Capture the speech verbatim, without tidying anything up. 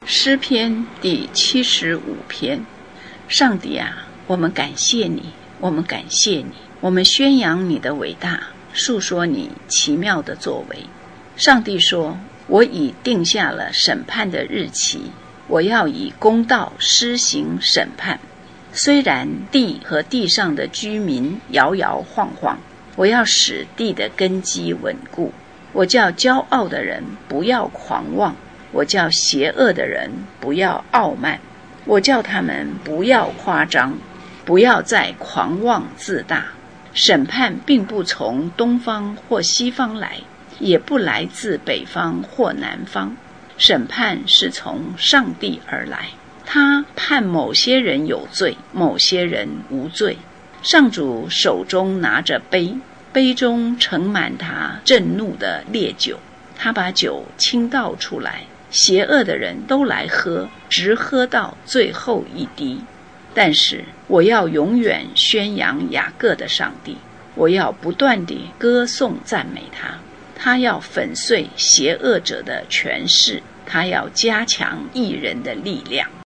诗篇第七十五篇。上帝啊，我们感谢你，我们感谢你，我们宣扬你的伟大，述说你奇妙的作为。上帝说，我已定下了审判的日期，我要以公道施行审判。虽然地和地上的居民摇摇晃晃，我要使地的根基稳固。我叫骄傲的人不要狂妄，我叫邪恶的人不要傲慢，我叫他们不要夸张，不要再狂妄自大。审判并不从东方或西方来，也不来自北方或南方，审判是从上帝而来。他判某些人有罪，某些人无罪。上主手中拿着杯，杯中盛满他震怒的烈酒，他把酒倾倒出来，邪恶的人都来喝，直喝到最后一滴。但是我要永远宣扬雅各的上帝，我要不断地歌颂赞美他。他要粉碎邪恶者的权势，他要加强义人的力量。